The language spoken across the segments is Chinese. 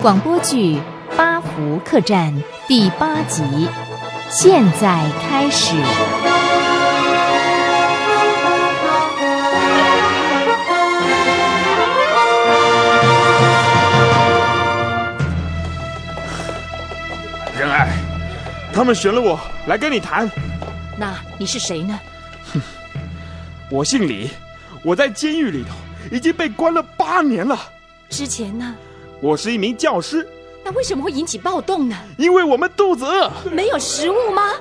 广播剧《八福客栈》第8集，现在开始。 仁爱，他们选了我来跟你谈。 那你是谁呢？ 我姓李，我在监狱里头已经被关了8年了。 之前呢？ 我是一名教师。 那为什么会引起暴动呢？ 因为我们肚子饿。 没有食物吗？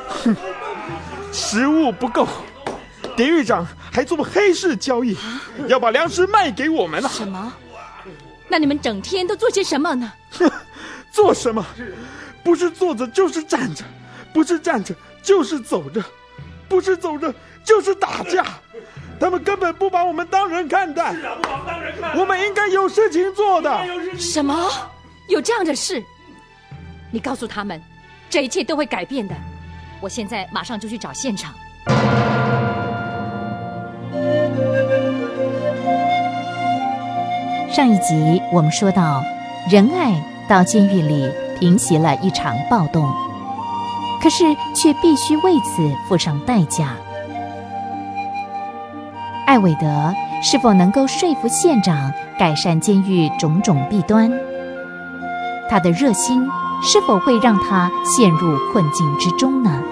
食物不够，典狱长还做黑市交易，要把粮食卖给我们了。 什么？那你们整天都做些什么呢？ 做什么？不是坐着就是站着，不是站着就是走着，不是走着就是打架。他们根本不把我们当人看待。我们应该有事情做的。 什么？有这样的事？你告诉他们，这一切都会改变的。我现在马上就去找县长。 上一集我们说到，仁爱到监狱里平息了一场暴动，可是却必须为此付上代价。艾伟德是否能够说服县长改善监狱种种弊端？他的热心是否会让他陷入困境之中呢？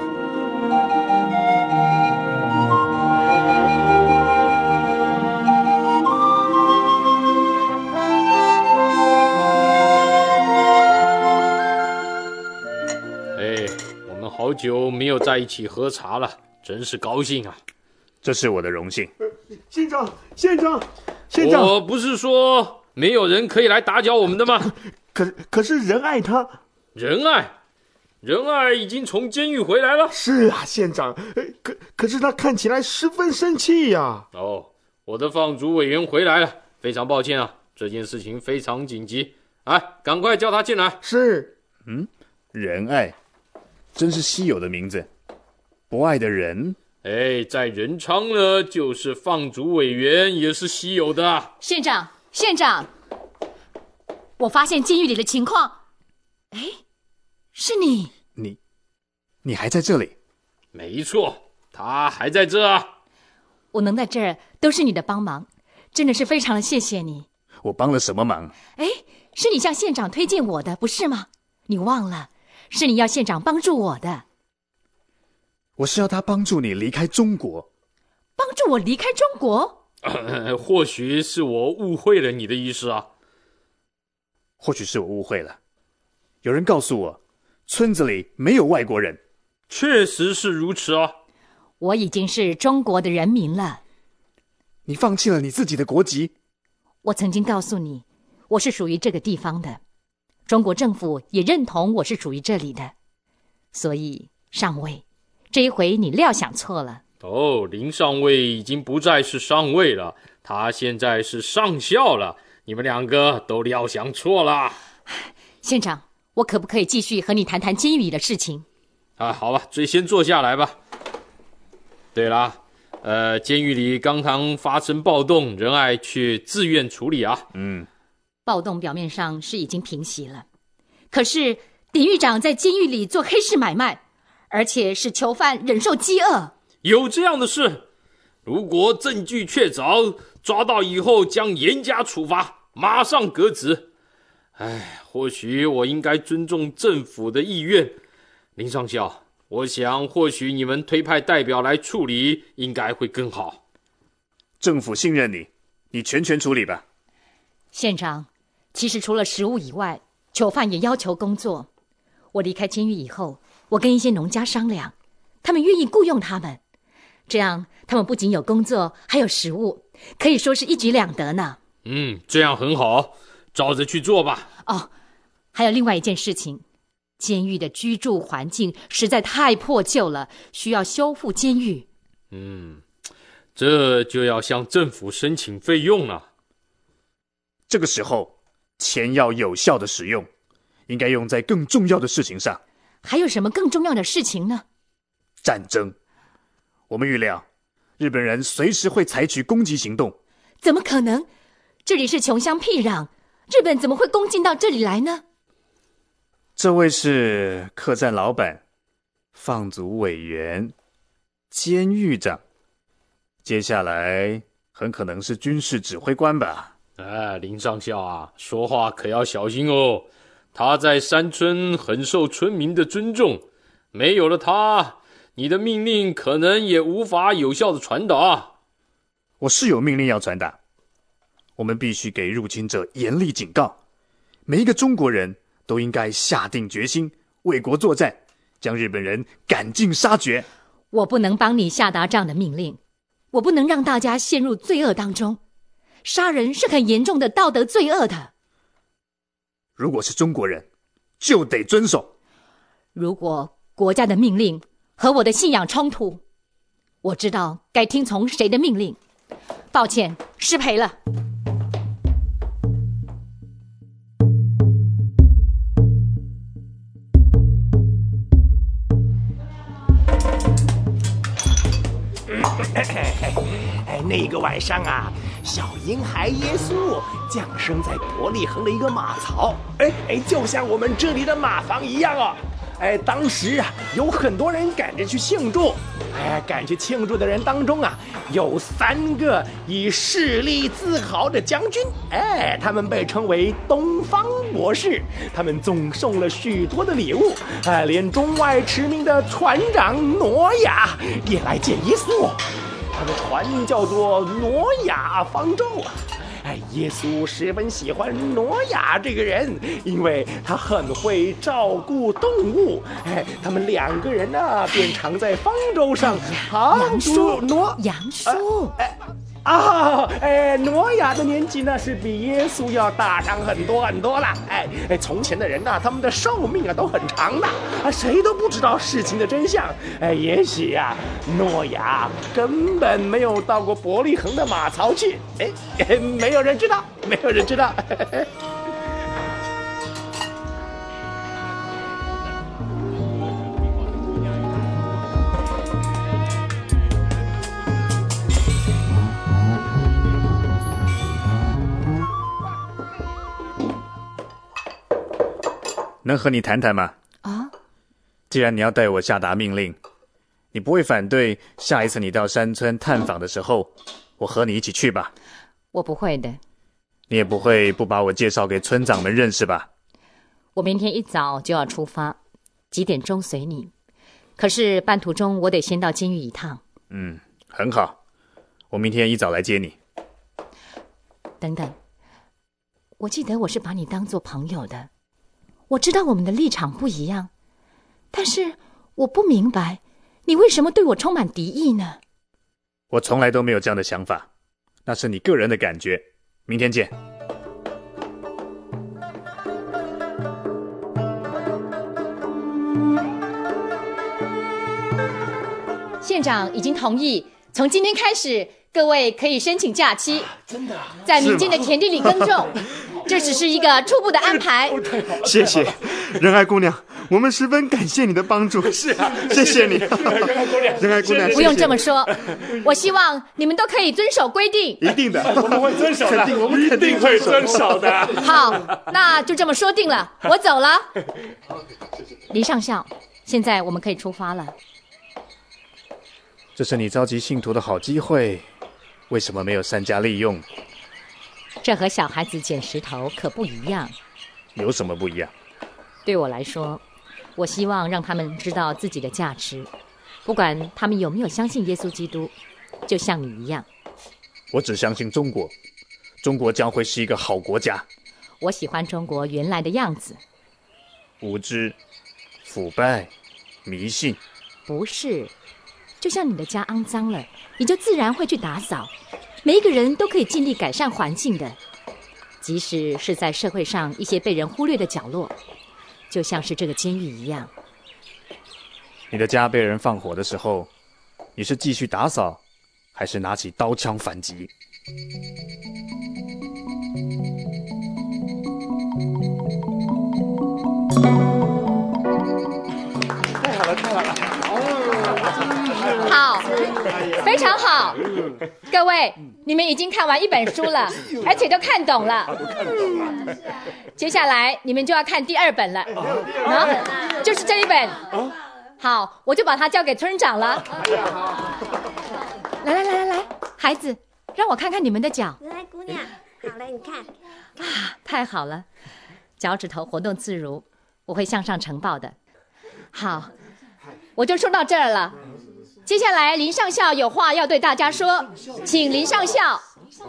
我们好久没有在一起喝茶了，真是高兴啊！ 这是我的荣幸。 县长， 我不是说没有人可以来打搅我们的吗？ 可是仁爱他， 仁爱已经从监狱回来了。 是啊，县长，可是他看起来十分生气呀。 我的放逐委员回来了，非常抱歉啊，这件事情非常紧急，赶快叫他进来。 是。 仁爱，真是稀有的名字。不爱的人。 在仁昌呢，就是放逐委员也是稀有的啊。 县长，我发现监狱里的情况。是你。 你还在这里？ 没错，他还在这啊。 我能在这儿都是你的帮忙，真的是非常的谢谢你。 我帮了什么忙？ 是你向县长推荐我的，不是吗？你忘了，是你要县长帮助我的。 我是要他帮助你离开中国。 帮助我离开中国？ 或许是我误会了你的意思啊。 或许是我误会了。有人告诉我，村子里没有外国人。 确实是如此啊。 我已经是中国的人民了。 你放弃了你自己的国籍？ 我曾经告诉你，我是属于这个地方的。中国政府也认同我是属于这里的。所以，上尉，这一回你料想错了。 林上尉已经不再是上尉了，他现在是上校了。你们两个都料想错了。 县长，我可不可以继续和你谈谈监狱里的事情？ 好吧，最先坐下来吧。对了，监狱里刚刚发生暴动，仁爱去自愿处理啊。 暴动表面上是已经平息了，可是典狱长在监狱里做黑市买卖，而且使囚犯忍受饥饿。 有这样的事？如果证据确凿，抓到以后将严加处罚，马上革职。或许我应该尊重政府的意愿。林上校，我想或许你们推派代表来处理应该会更好。 政府信任你，你全权处理吧。 县长，其实除了食物以外，囚犯也要求工作。我离开监狱以后，我跟一些农家商量，他们愿意雇佣他们，这样他们不仅有工作，还有食物，可以说是一举两得呢。 这样很好，照着去做吧。 还有另外一件事情，监狱的居住环境实在太破旧了，需要修复监狱。 这就要向政府申请费用了。 这个时候，钱要有效的使用，应该用在更重要的事情上。 还有什么更重要的事情呢？ 战争。我们预料，日本人随时会采取攻击行动。 怎么可能？这里是穷乡僻壤， 日本怎么会攻进到这里来呢？ 这位是客栈老板、放逐委员、监狱长，接下来很可能是军事指挥官吧？ 林上校啊，说话可要小心哦。他在山村很受村民的尊重，没有了他，你的命令可能也无法有效的传达。 我是有命令要传达，我们必须给入侵者严厉警告，每一个中国人都应该下定决心为国作战，将日本人赶尽杀绝。 我不能帮你下达这样的命令，我不能让大家陷入罪恶当中。杀人是很严重的道德罪恶的。 如果是中国人，就得遵守。 如果国家的命令和我的信仰冲突，我知道该听从谁的命令。抱歉，失陪了。 那个晚上啊，小婴孩耶稣降生在伯利恒的一个马槽，就像我们这里的马房一样哦。当时啊，有很多人赶着去庆祝。赶去庆祝的人当中啊，有3个以势力自豪的将军。他们被称为东方博士，他们总送了许多的礼物。连中外驰名的船长挪亚也来见耶稣。他的船叫做挪亚方舟啊。耶稣十分喜欢挪亚这个人，因为他很会照顾动物。他们2个人呢，便常在方舟上杨叔， 挪亚的年纪呢是比耶稣要大上很多很多了。从前的人呢，他们的寿命啊都很长的，谁都不知道事情的真相。也许呀，诺亚根本没有到过伯利恒的马槽去。没有人知道，没有人知道。 能和你谈谈吗？既然你要带我下达命令，你不会反对下一次你到山村探访的时候，我和你一起去吧？ 我不会的。 你也不会不把我介绍给村长们认识吧？ 我明天一早就要出发，几点钟随你。可是半途中我得先到监狱一趟。 很好，我明天一早来接你。 等等，我记得我是把你当作朋友的。我知道我们的立场不一样，但是我不明白你为什么对我充满敌意呢？ 我从来都没有这样的想法，那是你个人的感觉。明天见。 县长已经同意，从今天开始，各位可以申请假期。 真的？ 在民间的田地里耕种。这只是一个初步的安排。 谢谢，仁爱姑娘，我们十分感谢你的帮助。 是啊， 谢谢你，仁爱姑娘。 不用这么说，我希望你们都可以遵守规定。 一定的， 我们会遵守的， 肯定，我们肯定会遵守的。 好，那就这么说定了，我走了。黎上校，现在我们可以出发了。 这是你召集信徒的好机会，为什么没有善加利用？ 这和小孩子捡石头可不一样。 有什么不一样？ 对我来说，我希望让他们知道自己的价值，不管他们有没有相信耶稣基督，就像你一样。 我只相信中国，中国将会是一个好国家。 我喜欢中国原来的样子。 无知、腐败、迷信。 不是，就像你的家肮脏了，你就自然会去打扫。每一个人都可以尽力改善环境的，即使是在社会上一些被人忽略的角落，就像是这个监狱一样。 你的家被人放火的时候，你是继续打扫，还是拿起刀枪反击？ 好， 非常好。各位，你们已经看完一本书了，而且都看懂了。接下来你们就要看第2本了，就是这一本。好，我就把它交给村长了。来，孩子，让我看看你们的脚。 来，姑娘，好来，你看。 太好了，脚趾头活动自如，我会向上呈报的。好，我就说到这儿了。接下来林上校有话要对大家说，请林上校。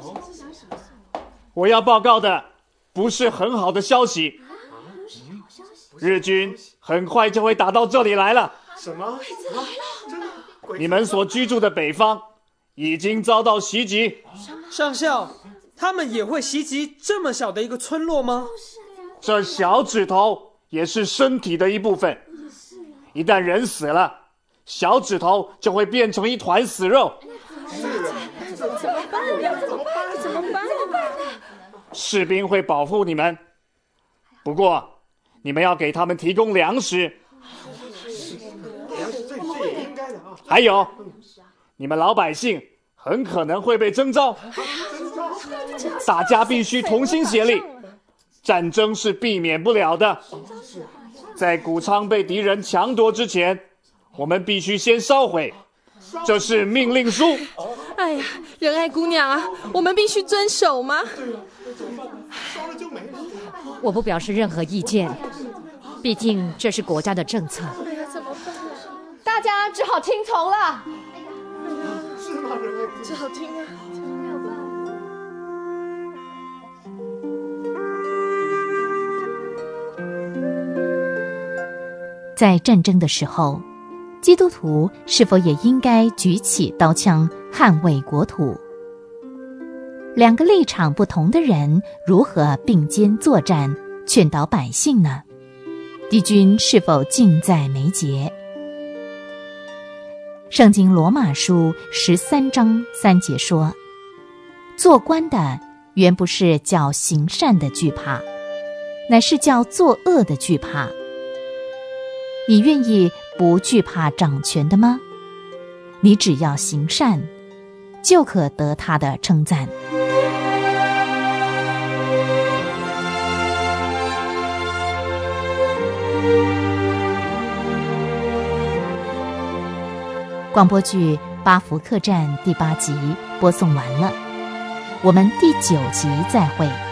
我要报告的不是很好的消息，日军很快就会打到这里来了。 什么？ 你们所居住的北方已经遭到袭击。 上校，他们也会袭击这么小的一个村落吗？ 这小指头也是身体的一部分，一旦人死了，小指头就会变成一团死肉。 怎么办？ 士兵会保护你们，不过你们要给他们提供粮食。还有，你们老百姓很可能会被征召，大家必须同心协力，战争是避免不了的。在谷仓被敌人强夺之前，我们必须先烧毁，这是命令书。 哎呀，仁爱姑娘啊，我们必须遵守吗？ 我不表示任何意见，毕竟这是国家的政策。大家只好听从了。 只好听啊。 在战争的时候，基督徒是否也应该举起刀枪捍卫国土？2个立场不同的人如何并肩作战，劝导百姓呢？敌军是否近在眉睫？圣经罗马书13章3节说，做官的原不是叫行善的惧怕，乃是叫作恶的惧怕。你愿意不惧怕掌权的吗？你只要行善，就可得他的称赞。广播剧《八福客栈》第8集播送完了，我们第9集再会。